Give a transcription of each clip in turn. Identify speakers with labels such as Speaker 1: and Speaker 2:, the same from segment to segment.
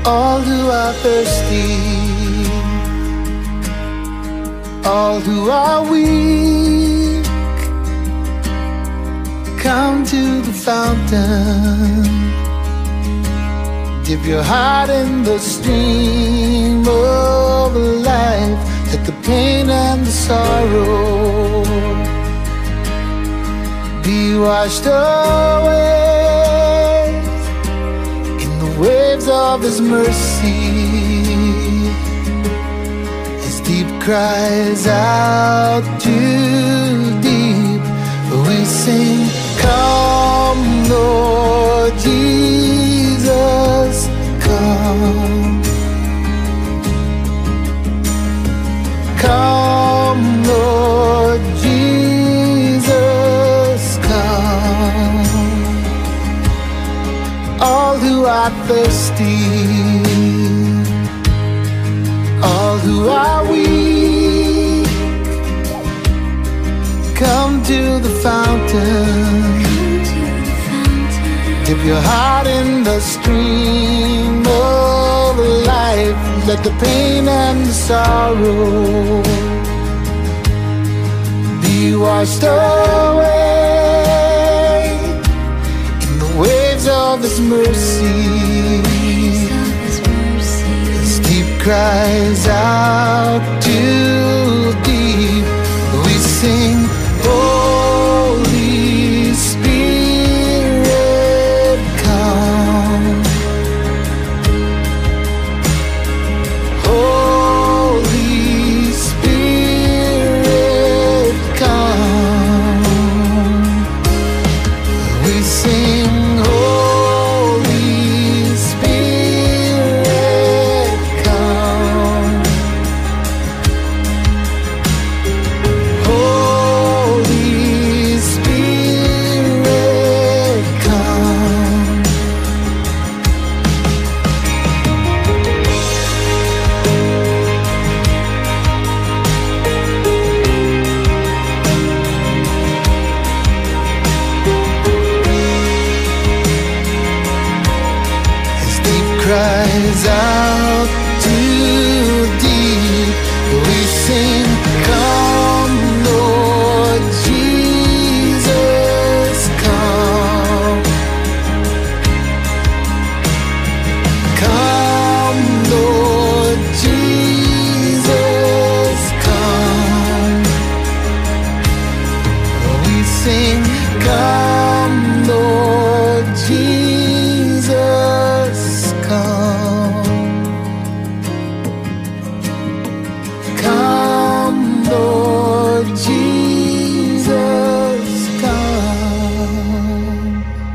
Speaker 1: All who are thirsty, all who are weak, come to the fountain. Dip your heart in the stream of life. Let the pain and the sorrow be washed away waves of His mercy, as deep cries out to deep. We sing, come Lord Jesus, come. Come Lord Jesus, come. All who are thirsty, all who are weak, come to the fountain. Dip your heart in the stream of life. Let the pain and the sorrow be washed away waves of His mercy, as deep cries out too deep. We sing, Holy Spirit, come. Holy Spirit, come. We sing, cries out too deep. We sing, come Lord Jesus, come. Come Lord Jesus, come. We sing, come Lord Jesus, come, Lord Jesus, come.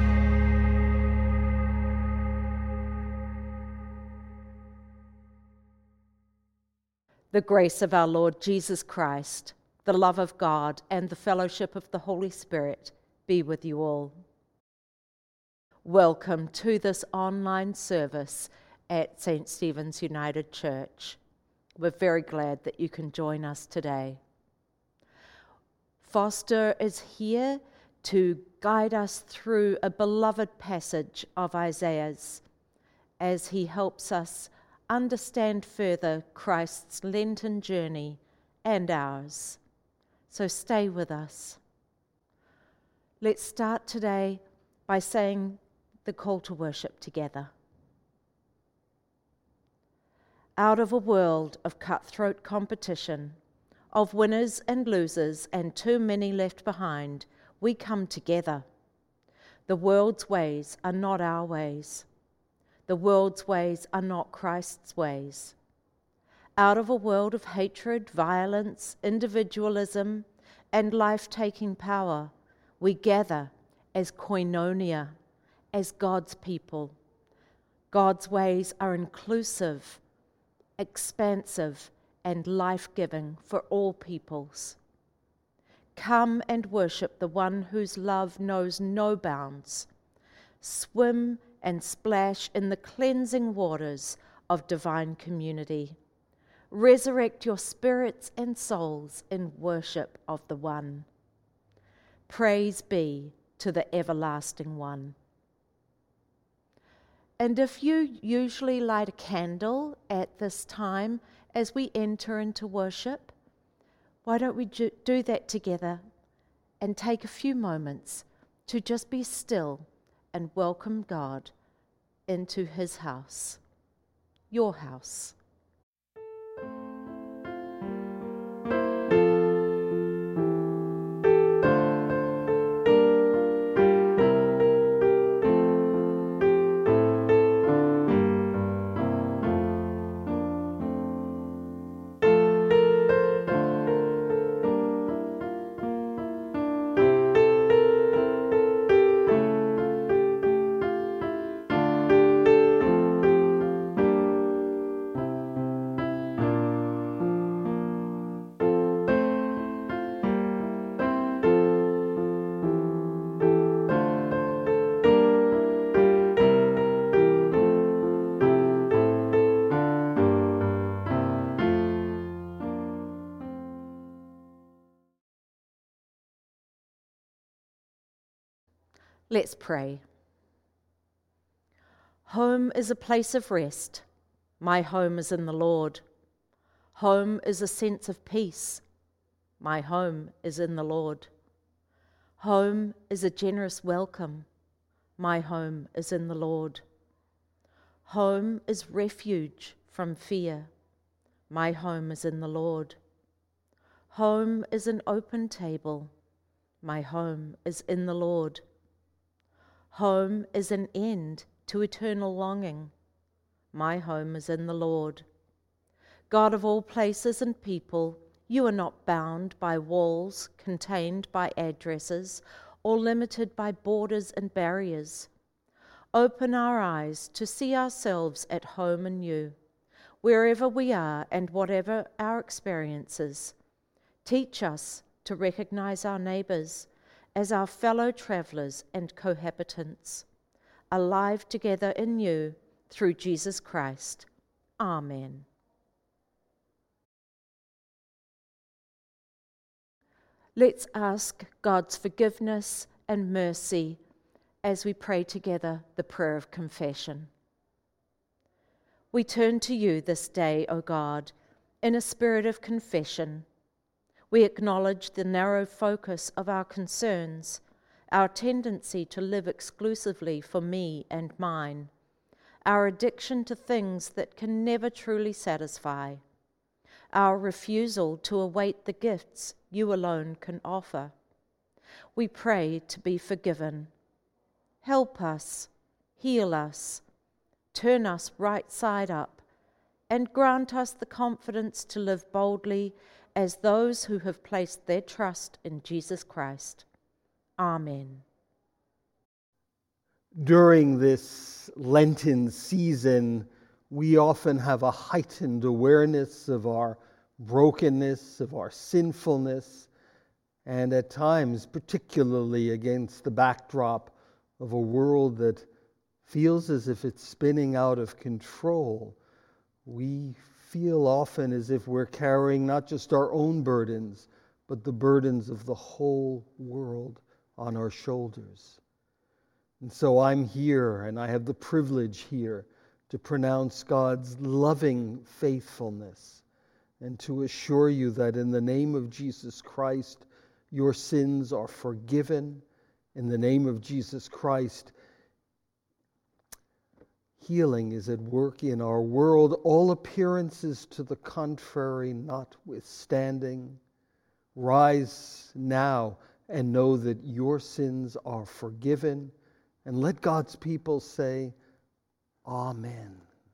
Speaker 2: The grace of our Lord Jesus Christ, the love of God, and the fellowship of the Holy Spirit be with you all. Welcome to this online service at St. Stephen's United Church. We're very glad that you can join us today. Foster is here to guide us through a beloved passage of Isaiah's as he helps us understand further Christ's Lenten journey and ours. So stay with us. Let's start today by saying the call to worship together. Out of a world of cutthroat competition, of winners and losers and too many left behind, we come together. The world's ways are not our ways. The world's ways are not Christ's ways. Out of a world of hatred, violence, individualism, and life-taking power, we gather as koinonia, as God's people. God's ways are inclusive, expansive, and life-giving for all peoples. Come and worship the one whose love knows no bounds. Swim and splash in the cleansing waters of divine community. Resurrect your spirits and souls in worship of the One. Praise be to the Everlasting One. And if you usually light a candle at this time as we enter into worship, why don't we do that together and take a few moments to just be still and welcome God into his house, your house. Let's pray. Home is a place of rest. My home is in the Lord. Home is a sense of peace. My home is in the Lord. Home is a generous welcome. My home is in the Lord. Home is refuge from fear. My home is in the Lord. Home is an open table. My home is in the Lord. Home is an end to eternal longing. My home is in the Lord. God of all places and people, you are not bound by walls, contained by addresses, or limited by borders and barriers. Open our eyes to see ourselves at home in you, wherever we are and whatever our experiences. Teach us to recognize our neighbors as our fellow travelers and cohabitants, alive together in you through Jesus Christ. Amen. Let's ask God's forgiveness and mercy as we pray together the prayer of confession. We turn to you this day, O God, in a spirit of confession. We acknowledge the narrow focus of our concerns, our tendency to live exclusively for me and mine, our addiction to things that can never truly satisfy, our refusal to await the gifts you alone can offer. We pray to be forgiven. Help us, heal us, turn us right side up, and grant us the confidence to live boldly as those who have placed their trust in Jesus Christ. Amen.
Speaker 3: During this Lenten season, we often have a heightened awareness of our brokenness, of our sinfulness, and at times, particularly against the backdrop of a world that feels as if it's spinning out of control, we feel often as if we're carrying not just our own burdens, but the burdens of the whole world on our shoulders. And so I'm here, and I have the privilege here to pronounce God's loving faithfulness and to assure you that in the name of Jesus Christ, your sins are forgiven. In the name of Jesus Christ, healing is at work in our world, all appearances to the contrary notwithstanding. Rise now and know that your sins are forgiven. And let God's people say, Amen.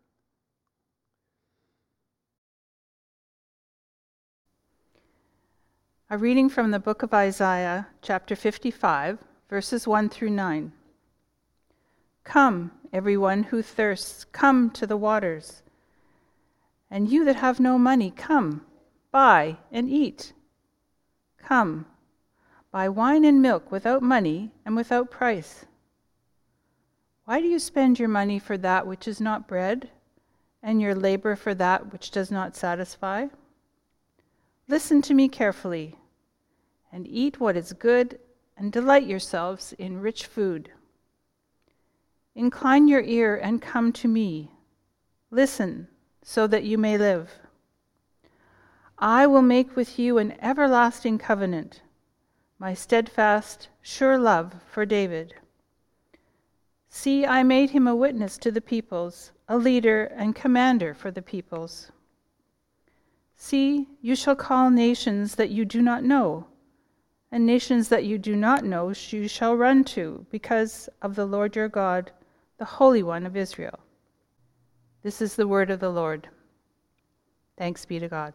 Speaker 4: A reading from the book of Isaiah, chapter 55, verses 1 through 9. Come, everyone who thirsts, come to the waters. And you that have no money, come, buy and eat. Come, buy wine and milk without money and without price. Why do you spend your money for that which is not bread, and your labor for that which does not satisfy? Listen to me carefully, and eat what is good, and delight yourselves in rich food. Incline your ear and come to me. Listen, so that you may live. I will make with you an everlasting covenant, my steadfast, sure love for David. See, I made him a witness to the peoples, a leader and commander for the peoples. See, you shall call nations that you do not know, and nations that you do not know you shall run to, because of the Lord your God, the Holy One of Israel. This is the word of the Lord. Thanks be to God.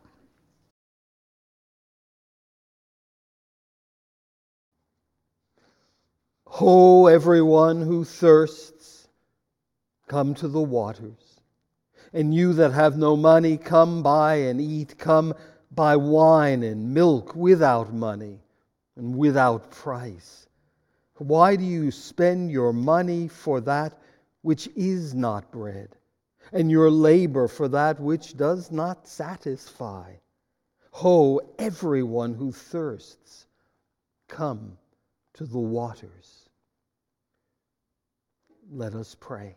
Speaker 3: Ho, everyone who thirsts, come to the waters. And you that have no money, come buy and eat. Come buy wine and milk without money and without price. Why do you spend your money for that which is not bread, and your labor for that which does not satisfy? Ho, everyone who thirsts, come to the waters. Let us pray.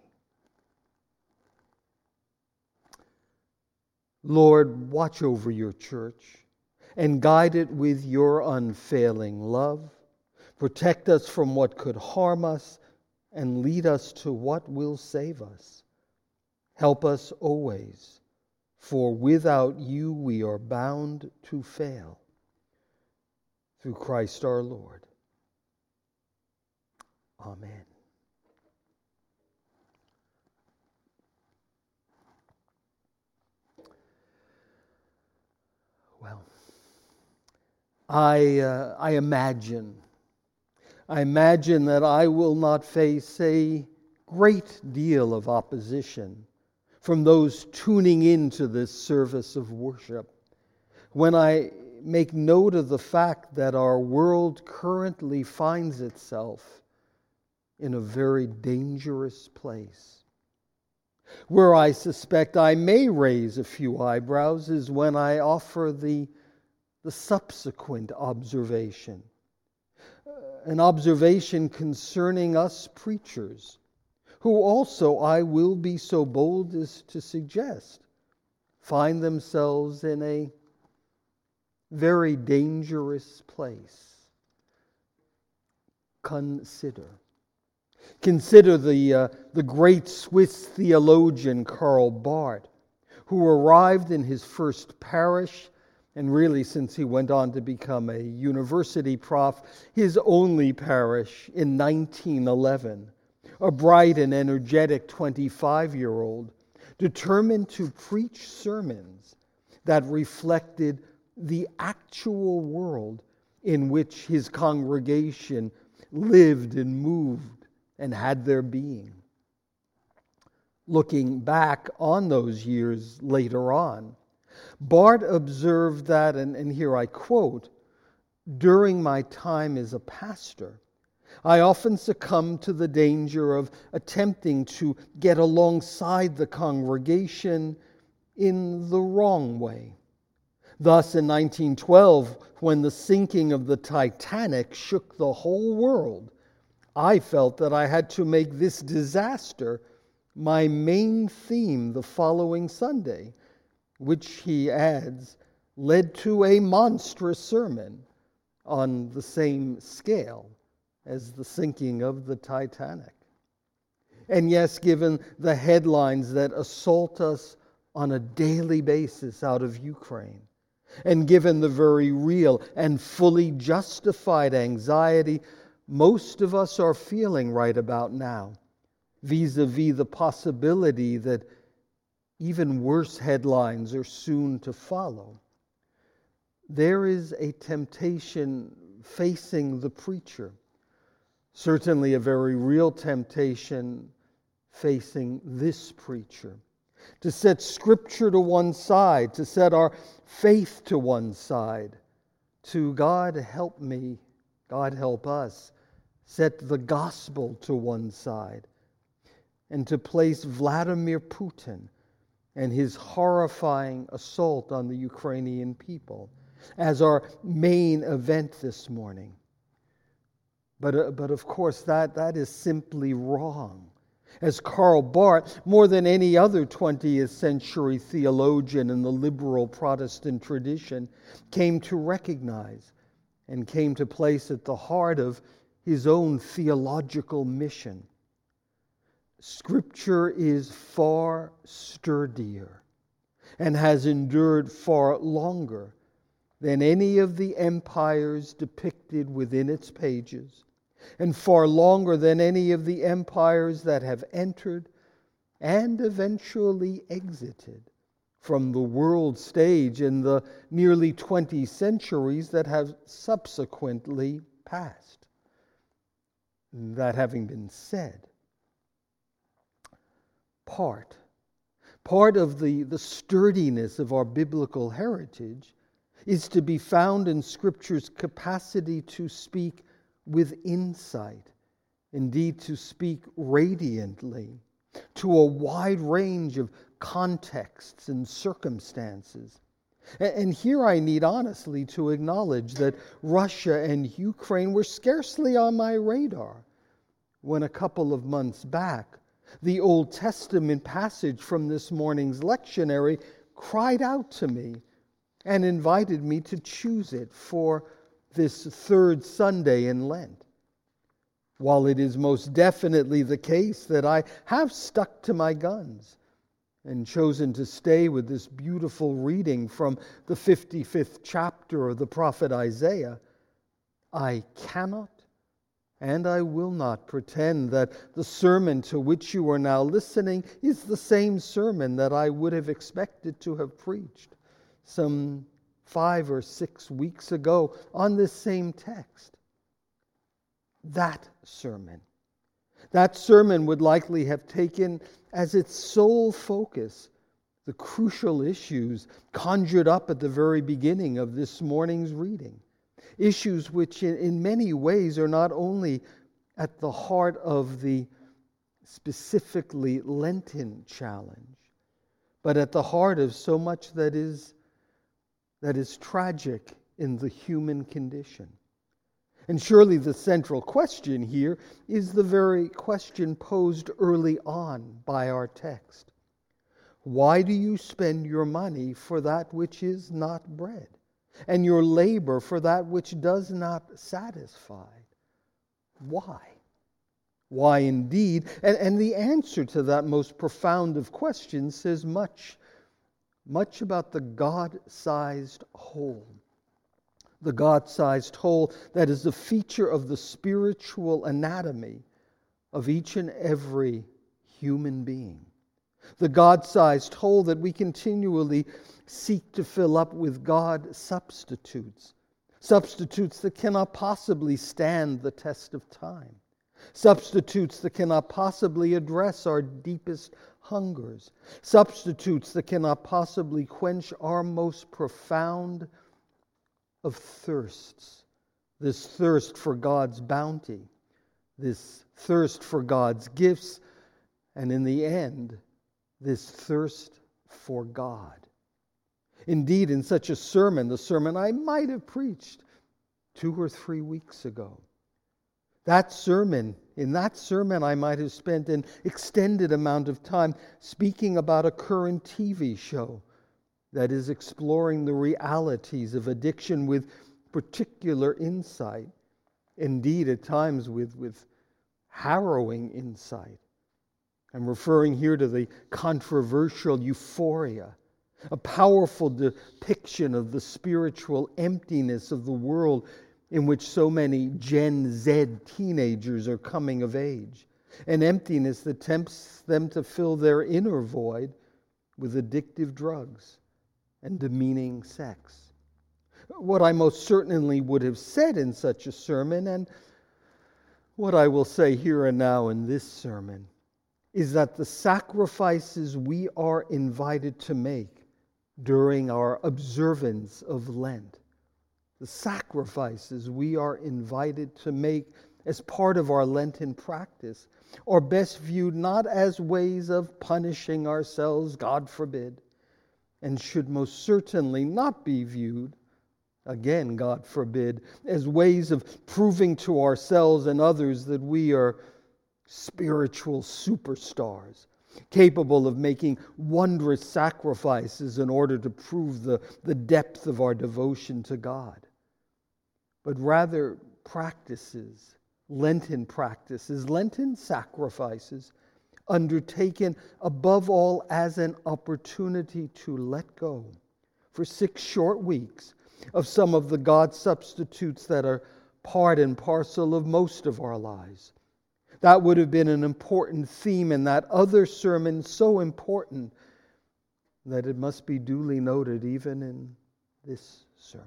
Speaker 3: Lord, watch over your church and guide it with your unfailing love. Protect us from what could harm us and lead us to what will save us. Help us always, for without you we are bound to fail. Through Christ our Lord. Amen. Well, I imagine that I will not face a great deal of opposition from those tuning into this service of worship when I make note of the fact that our world currently finds itself in a very dangerous place. Where I suspect I may raise a few eyebrows is when I offer the subsequent observation. An observation concerning us preachers, who also, I will be so bold as to suggest, find themselves in a very dangerous place. Consider the great Swiss theologian Karl Barth, who arrived in his first parish, and really since he went on to become a university prof, his only parish in 1911. A bright and energetic 25-year-old, determined to preach sermons that reflected the actual world in which his congregation lived and moved and had their being. Looking back on those years later on, Barth observed that, and here I quote, "During my time as a pastor, I often succumbed to the danger of attempting to get alongside the congregation in the wrong way. Thus, in 1912, when the sinking of the Titanic shook the whole world, I felt that I had to make this disaster my main theme the following Sunday, which," he adds, "led to a monstrous sermon on the same scale as the sinking of the Titanic." And yes, given the headlines that assault us on a daily basis out of Ukraine, and given the very real and fully justified anxiety most of us are feeling right about now, vis-a-vis the possibility that even worse headlines are soon to follow, there is a temptation facing the preacher. Certainly a very real temptation facing this preacher. To set Scripture to one side, to set our faith to one side, to God help me, God help us, set the gospel to one side, and to place Vladimir Putin and his horrifying assault on the Ukrainian people as our main event this morning. But of course, that is simply wrong. As Karl Barth, more than any other 20th century theologian in the liberal Protestant tradition, came to recognize and came to place at the heart of his own theological mission. Scripture is far sturdier and has endured far longer than any of the empires depicted within its pages, and far longer than any of the empires that have entered and eventually exited from the world stage in the nearly 20 centuries that have subsequently passed. That having been said, part of the sturdiness of our biblical heritage is to be found in Scripture's capacity to speak with insight, indeed to speak radiantly, to a wide range of contexts and circumstances. And here I need honestly to acknowledge that Russia and Ukraine were scarcely on my radar when a couple of months back the Old Testament passage from this morning's lectionary cried out to me and invited me to choose it for this third Sunday in Lent. While it is most definitely the case that I have stuck to my guns and chosen to stay with this beautiful reading from the 55th chapter of the prophet Isaiah, I cannot and I will not pretend that the sermon to which you are now listening is the same sermon that I would have expected to have preached some 5 or 6 weeks ago on this same text. That sermon would likely have taken as its sole focus the crucial issues conjured up at the very beginning of this morning's reading. Issues which in many ways are not only at the heart of the specifically Lenten challenge, but at the heart of so much that is tragic in the human condition. And surely the central question here is the very question posed early on by our text. Why do you spend your money for that which is not bread, and your labor for that which does not satisfy? Why? Why indeed? And the answer to that most profound of questions says much about the God-sized whole. The God-sized whole that is a feature of the spiritual anatomy of each and every human being. The God-sized hole that we continually seek to fill up with God substitutes. Substitutes that cannot possibly stand the test of time. Substitutes that cannot possibly address our deepest hungers. Substitutes that cannot possibly quench our most profound of thirsts. This thirst for God's bounty. This thirst for God's gifts. And in the end, this thirst for God. Indeed, in such a sermon, the sermon I might have preached 2 or 3 weeks ago, in that sermon I might have spent an extended amount of time speaking about a current TV show that is exploring the realities of addiction with particular insight, indeed at times with harrowing insight. I'm referring here to the controversial Euphoria, a powerful depiction of the spiritual emptiness of the world in which so many Gen Z teenagers are coming of age, an emptiness that tempts them to fill their inner void with addictive drugs and demeaning sex. What I most certainly would have said in such a sermon, and what I will say here and now in this sermon, is that the sacrifices we are invited to make during our observance of Lent, the sacrifices we are invited to make as part of our Lenten practice, are best viewed not as ways of punishing ourselves, God forbid, and should most certainly not be viewed, again, God forbid, as ways of proving to ourselves and others that we are spiritual superstars, capable of making wondrous sacrifices in order to prove the depth of our devotion to God, but rather practices, Lenten sacrifices, undertaken above all as an opportunity to let go for 6 short weeks of some of the God substitutes that are part and parcel of most of our lives. That would have been an important theme in that other sermon, so important that it must be duly noted even in this sermon.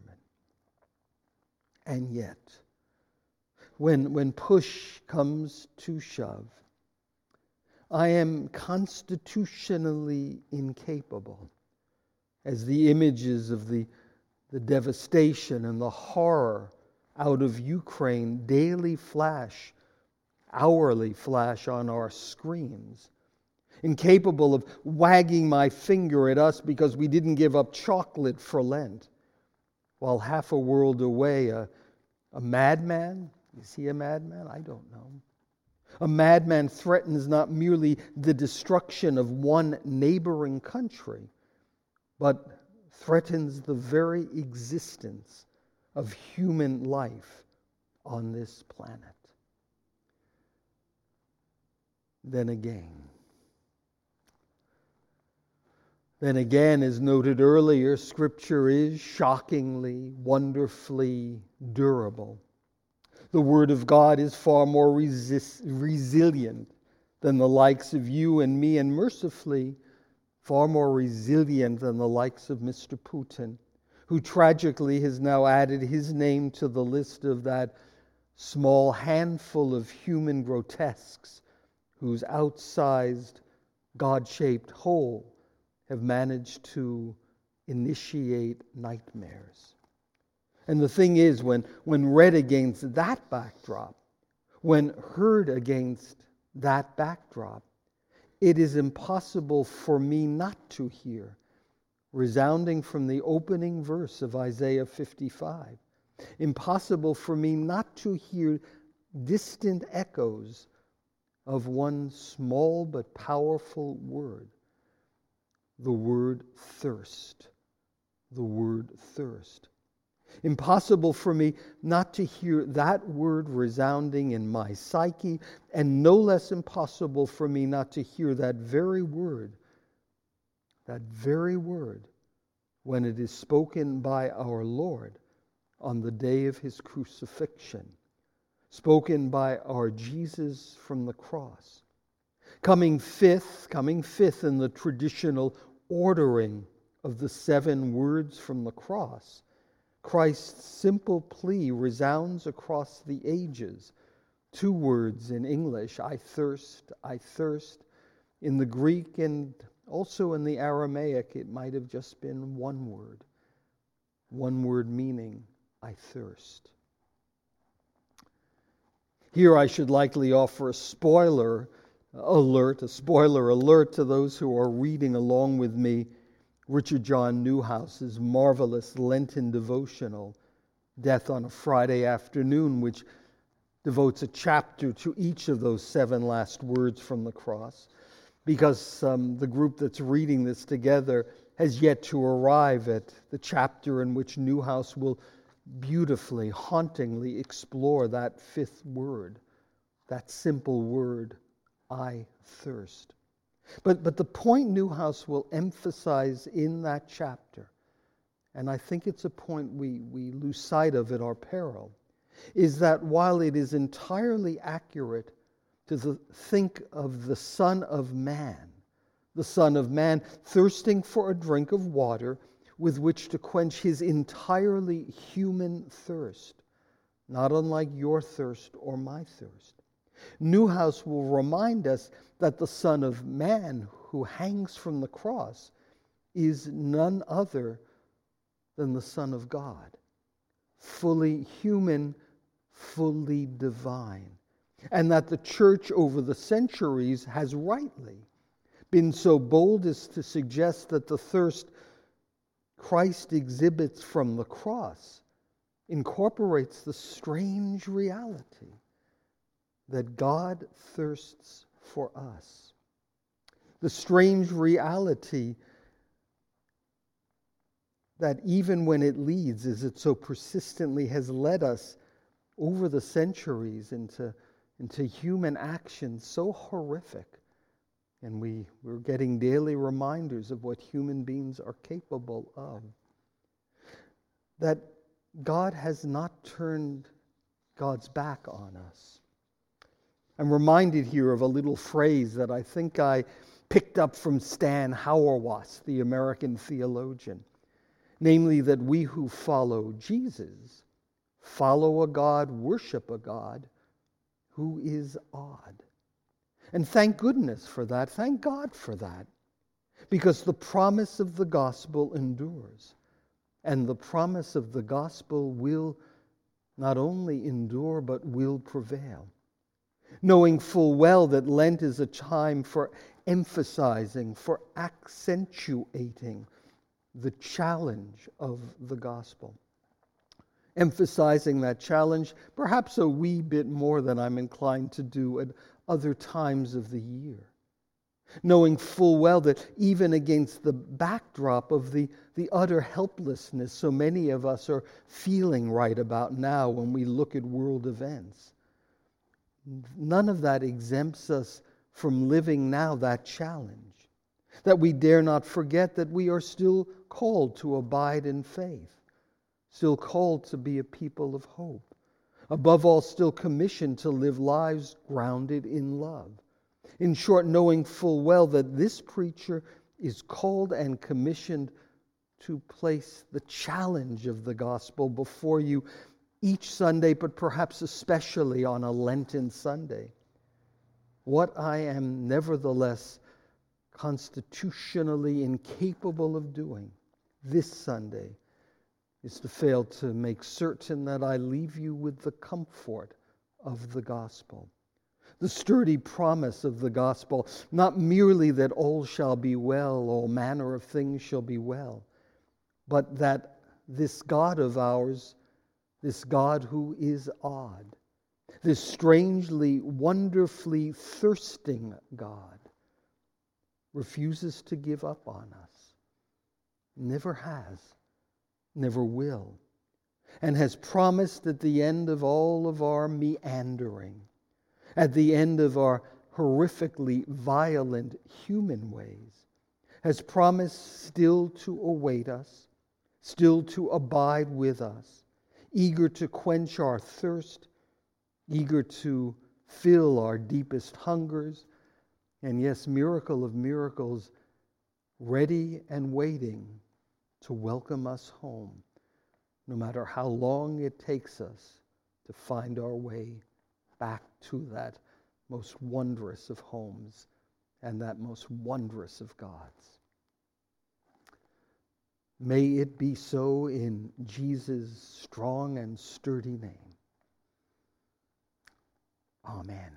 Speaker 3: And yet, when push comes to shove, I am constitutionally incapable, as the images of the devastation and the horror out of Ukraine hourly flash on our screens, incapable of wagging my finger at us because we didn't give up chocolate for Lent, while half a world away, a madman, is he a madman? I don't know. A madman threatens not merely the destruction of one neighboring country, but threatens the very existence of human life on this planet. Then again, as noted earlier, Scripture is shockingly, wonderfully durable. The Word of God is far more resilient than the likes of you and me, and mercifully far more resilient than the likes of Mr. Putin, who tragically has now added his name to the list of that small handful of human grotesques whose outsized, God-shaped whole have managed to initiate nightmares. And the thing is, when read against that backdrop, when heard against that backdrop, it is impossible for me not to hear, resounding from the opening verse of Isaiah 55, impossible for me not to hear distant echoes of one small but powerful word, the word thirst. The word thirst. Impossible for me not to hear that word resounding in my psyche, and no less impossible for me not to hear that very word, when it is spoken by our Lord on the day of his crucifixion, spoken by our Jesus from the cross, coming fifth in the traditional ordering of the 7 words from the cross. Christ's simple plea resounds across the ages. 2 words in English, I thirst, I thirst. In the Greek and also in the Aramaic, it might have just been 1 word. 1 word meaning, I thirst. Here I should likely offer a spoiler alert to those who are reading along with me Richard John Newhouse's marvelous Lenten devotional, Death on a Friday Afternoon, which devotes a chapter to each of those 7 last words from the cross, because the group that's reading this together has yet to arrive at the chapter in which Newhouse will beautifully, hauntingly explore that 5th word, that simple word, I thirst. But the point Newhouse will emphasize in that chapter, and I think it's a point we lose sight of at our peril, is that while it is entirely accurate to think of the Son of Man thirsting for a drink of water with which to quench his entirely human thirst, not unlike your thirst or my thirst, Newhouse will remind us that the Son of Man who hangs from the cross is none other than the Son of God, fully human, fully divine, and that the Church over the centuries has rightly been so bold as to suggest that the thirst Christ exhibits from the cross incorporates the strange reality that God thirsts for us. The strange reality that even when it leads, as it so persistently has led us over the centuries into human actions so horrific, and we're getting daily reminders of what human beings are capable of, that God has not turned God's back on us. I'm reminded here of a little phrase that I think I picked up from Stan Hauerwas, the American theologian, namely that we who follow Jesus follow a God, worship a God who is odd. And thank goodness for that. Thank God for that. Because the promise of the gospel endures. And the promise of the gospel will not only endure, but will prevail. Knowing full well that Lent is a time for emphasizing, for accentuating the challenge of the gospel. Emphasizing that challenge perhaps a wee bit more than I'm inclined to do at other times of the year. Knowing full well that even against the backdrop of the utter helplessness so many of us are feeling right about now when we look at world events, none of that exempts us from living now that challenge. That we dare not forget that we are still called to abide in faith, still called to be a people of hope, above all still commissioned to live lives grounded in love. In short, knowing full well that this preacher is called and commissioned to place the challenge of the gospel before you each Sunday, but perhaps especially on a Lenten Sunday. What I am nevertheless constitutionally incapable of doing this Sunday is to fail to make certain that I leave you with the comfort of the gospel. The sturdy promise of the gospel, not merely that all shall be well, all manner of things shall be well, but that this God of ours, this God who is odd, this strangely, wonderfully thirsting God, refuses to give up on us, never has, never will, and has promised at the end of all of our meandering, at the end of our horrifically violent human ways, has promised still to await us, still to abide with us, eager to quench our thirst, eager to fill our deepest hungers, and yes, miracle of miracles, ready and waiting to welcome us home, no matter how long it takes us to find our way back to that most wondrous of homes and that most wondrous of gods. May it be so in Jesus' strong and sturdy name. Amen.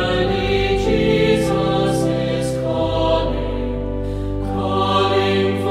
Speaker 5: Calling for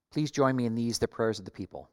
Speaker 5: Please join me in these, the prayers of the people.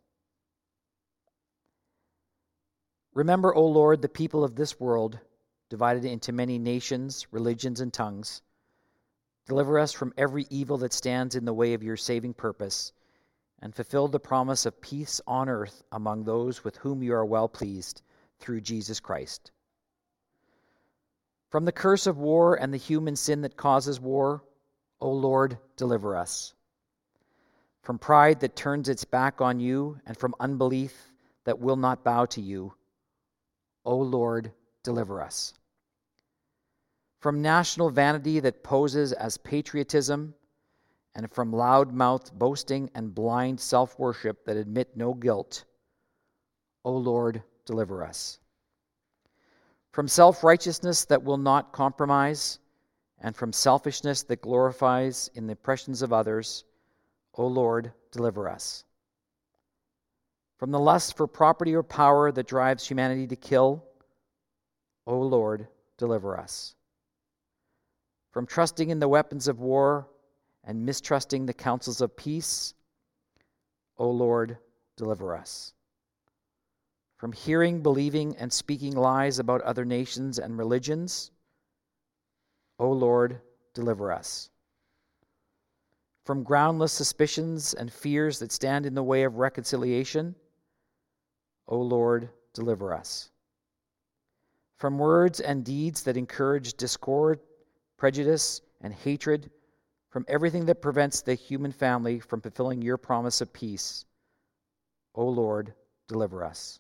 Speaker 5: Remember, O Lord, the people of this world, divided into many nations, religions, and tongues. Deliver us from every evil that stands in the way of your saving purpose, and fulfill the promise of peace on earth among those with whom you are well pleased, through Jesus Christ. From the curse of war and the human sin that causes war, O Lord, deliver us. From pride that turns its back on you, and from unbelief that will not bow to you, O Lord, deliver us. From national vanity that poses as patriotism, and from loud-mouthed boasting and blind self-worship that admit no guilt, O Lord, deliver us. From self-righteousness that will not compromise, and from selfishness that glorifies in the oppressions of others, O Lord, deliver us. From the lust for property or power that drives humanity to kill, O Lord, deliver us. From trusting in the weapons of war and mistrusting the counsels of peace, O Lord, deliver us. From hearing, believing, and speaking lies about other nations and religions, O Lord, deliver us. From groundless suspicions and fears that stand in the way of reconciliation, O Lord, deliver us. From words and deeds that encourage discord, prejudice, and hatred, from everything that prevents the human family from fulfilling your promise of peace, O Lord, deliver us.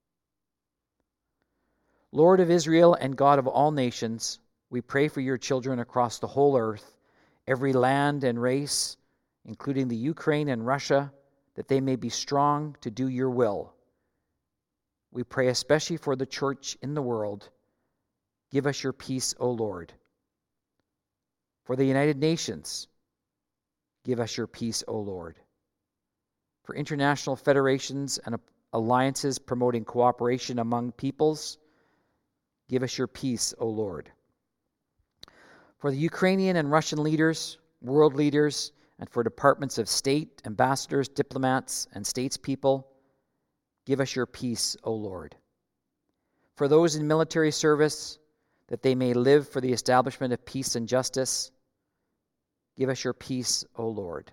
Speaker 5: Lord of Israel and God of all nations, we pray for your children across the whole earth, every land and race, including the Ukraine and Russia, that they may be strong to do your will. We pray especially for the church in the world. Give us your peace, O Lord. For the United Nations, give us your peace, O Lord. For international federations and alliances promoting cooperation among peoples, give us your peace, O Lord. For the Ukrainian and Russian leaders, world leaders, and for departments of state, ambassadors, diplomats, and statespeople, give us your peace, O Lord. For those in military service, that they may live for the establishment of peace and justice, give us your peace, O Lord.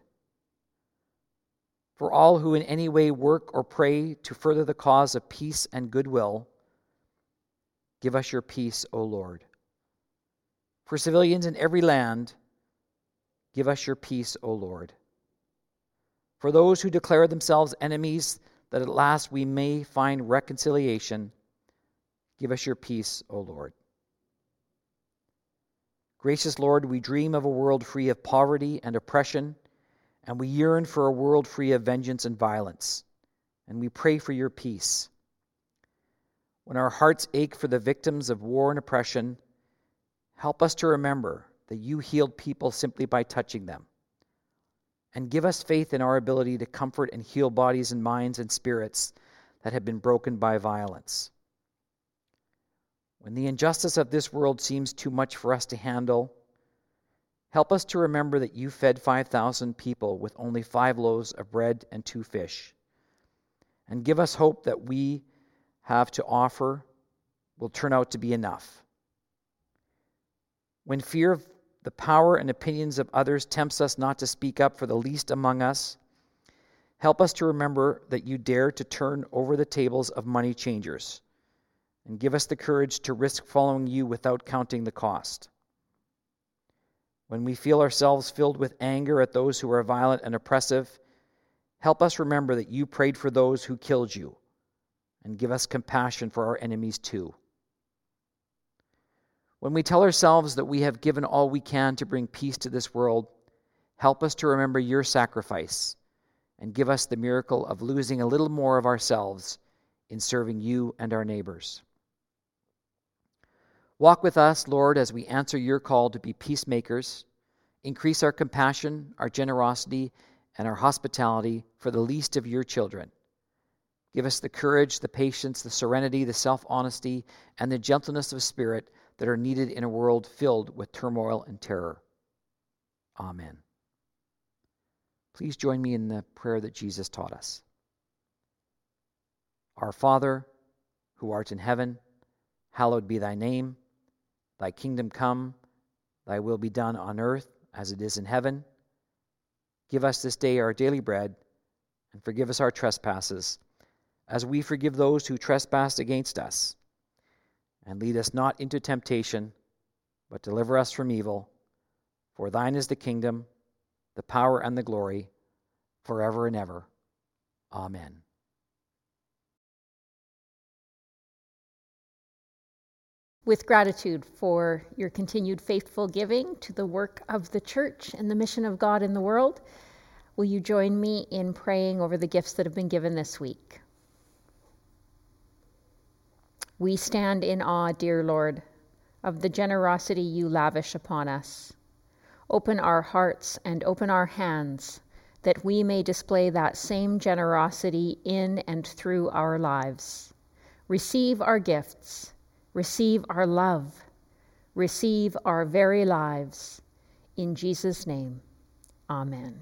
Speaker 5: For all who in any way work or pray to further the cause of peace and goodwill, give us your peace, O Lord. For civilians in every land, give us your peace, O Lord. For those who declare themselves enemies, that at last we may find reconciliation, give us your peace, O Lord. Gracious Lord, we dream of a world free of poverty and oppression, and we yearn for a world free of vengeance and violence, and we pray for your peace. When our hearts ache for the victims of war and oppression, help us to remember that you healed people simply by touching them, and give us faith in our ability to comfort and heal bodies and minds and spirits that have been broken by violence. When the injustice of this world seems too much for us to handle, help us to remember that you fed 5,000 people with only 5 loaves of bread and 2 fish, and give us hope that we have to offer will turn out to be enough. When fear of the power and opinions of others tempts us not to speak up for the least among us, help us to remember that you dare to turn over the tables of money changers, and give us the courage to risk following you without counting the cost. When we feel ourselves filled with anger at those who are violent and oppressive, help us remember that you prayed for those who killed you, and give us compassion for our enemies too. When we tell ourselves that we have given all we can to bring peace to this world, help us to remember your sacrifice, and give us the miracle of losing a little more of ourselves in serving you and our neighbors. Walk with us, Lord, as we answer your call to be peacemakers. Increase our compassion, our generosity, and our hospitality for the least of your children. Give us the courage, the patience, the serenity, the self-honesty, and the gentleness of spirit that are needed in a world filled with turmoil and terror. Amen. Please join me in the prayer that Jesus taught us. Our Father, who art in heaven, hallowed be thy name. Thy kingdom come, thy will be done on earth as it is in heaven. Give us this day our daily bread, and forgive us our trespasses, as we forgive those who trespass against us. And lead us not into temptation, but deliver us from evil. For thine is the kingdom, the power, and the glory, forever and ever. Amen.
Speaker 6: With gratitude for your continued faithful giving to the work of the church and the mission of God in the world, will you join me in praying over the gifts that have been given this week? We stand in awe, dear Lord, of the generosity you lavish upon us. Open our hearts and open our hands that we may display that same generosity in and through our lives. Receive our gifts. Receive our love. Receive our very lives. In Jesus' name, amen.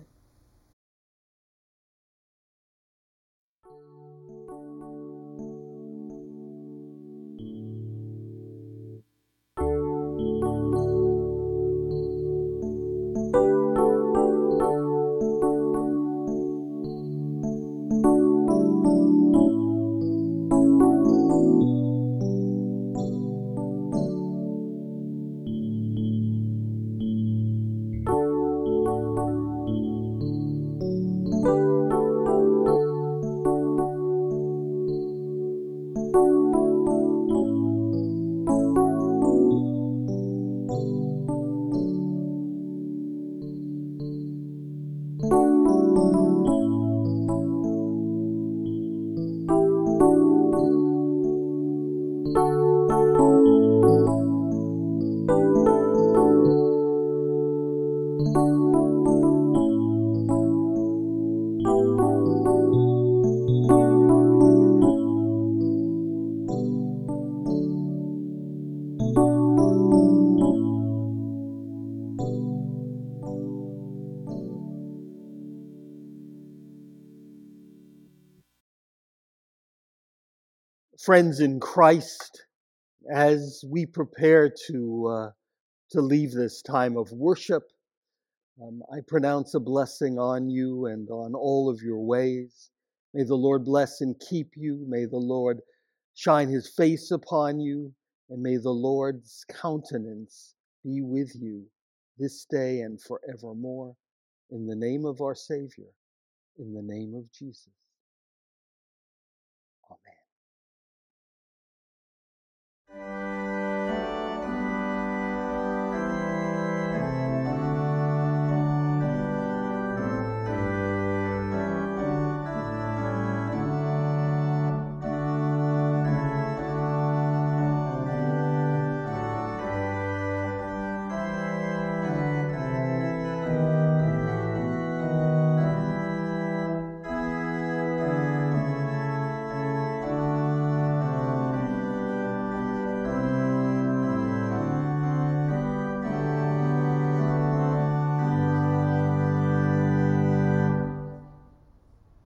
Speaker 3: Friends in Christ, as we prepare to leave this time of worship, I pronounce a blessing on you and on all of your ways. May the Lord bless and keep you. May the Lord shine his face upon you, and may the Lord's countenance be with you this day and forevermore. In the name of our Savior, in the name of Jesus. Amen.